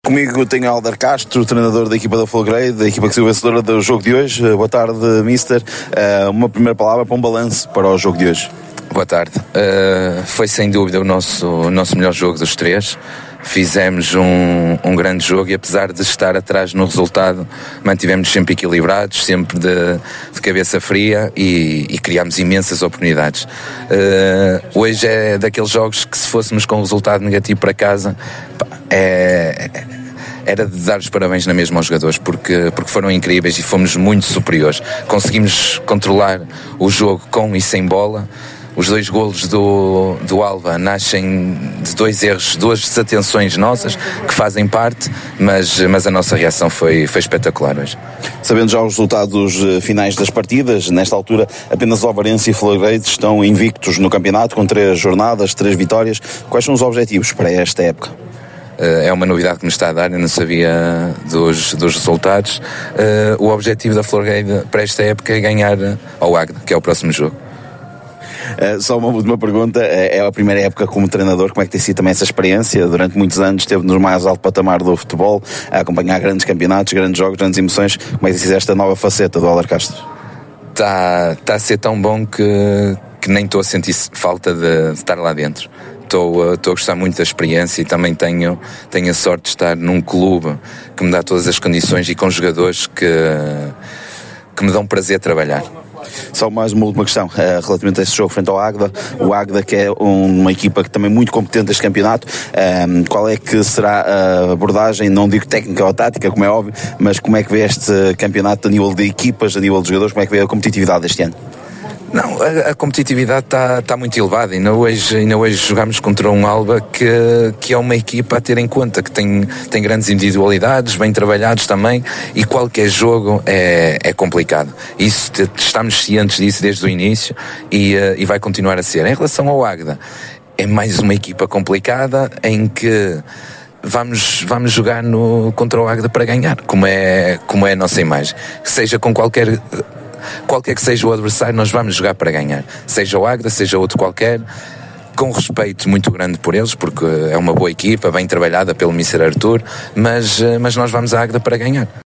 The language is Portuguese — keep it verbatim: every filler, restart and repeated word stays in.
Comigo tenho Alder Castro, treinador da equipa da Folgueira, da equipa que saiu vencedora do jogo de hoje. Boa tarde, mister. Uh, uma primeira palavra para um balanço para o jogo de hoje. Boa tarde. Uh, foi sem dúvida o nosso, o nosso melhor jogo dos três. Fizemos um, um grande jogo e, apesar de estar atrás no resultado, mantivemos sempre equilibrados, sempre de, de cabeça fria e, e criámos imensas oportunidades. Uh, hoje é daqueles jogos que, se fôssemos com um resultado negativo para casa, é... era de dar os parabéns na mesma aos jogadores, porque, porque foram incríveis e fomos muito superiores. Conseguimos controlar o jogo com e sem bola. Os dois golos do, do Alba nascem de dois erros, duas desatenções nossas, que fazem parte, mas, mas a nossa reação foi, foi espetacular hoje. Sabendo já os resultados finais das partidas, nesta altura apenas Ovarense e Folgueira estão invictos no campeonato, com três jornadas, três vitórias. Quais são os objetivos para esta época? É uma novidade que me está a dar, eu não sabia dos, dos resultados. O objetivo da Folgueira para esta época é ganhar ao Águeda, que é o próximo jogo. Uh, só uma última pergunta, uh, é a primeira época como treinador, como é que tem sido também essa experiência? Durante muitos anos esteve no mais alto patamar do futebol, a acompanhar grandes campeonatos, grandes jogos, grandes emoções. Como é que tem sido esta nova faceta do Alder Castro? Está tá a ser tão bom que, que nem estou a sentir falta de, de estar lá dentro. Estou, estou a gostar muito da experiência e também tenho, tenho a sorte de estar num clube que me dá todas as condições e com jogadores que, que me dão prazer trabalhar. Só mais uma última questão, uh, relativamente a este jogo frente ao Águeda. O Águeda, que é um, uma equipa que também muito competente neste campeonato, um, qual é que será a abordagem, não digo técnica ou tática, como é óbvio, mas como é que vê este campeonato a nível de equipas, a nível de jogadores, como é que vê a competitividade deste ano? Não, a, a competitividade está tá muito elevada. Ainda hoje, ainda hoje jogámos contra um Alba que, que é uma equipa a ter em conta, que tem, tem grandes individualidades, bem trabalhados também, e qualquer jogo é, é complicado. Isso, estamos cientes disso desde o início e, e vai continuar a ser. Em relação ao Águeda, é mais uma equipa complicada em que Vamos, vamos jogar no, contra o Águeda para ganhar, como é, como é a nossa imagem. Seja com qualquer, qualquer que seja o adversário, nós vamos jogar para ganhar. Seja o Águeda, seja outro qualquer, com respeito muito grande por eles, porque é uma boa equipa, bem trabalhada pelo mister Arthur, mas, mas nós vamos à Águeda para ganhar.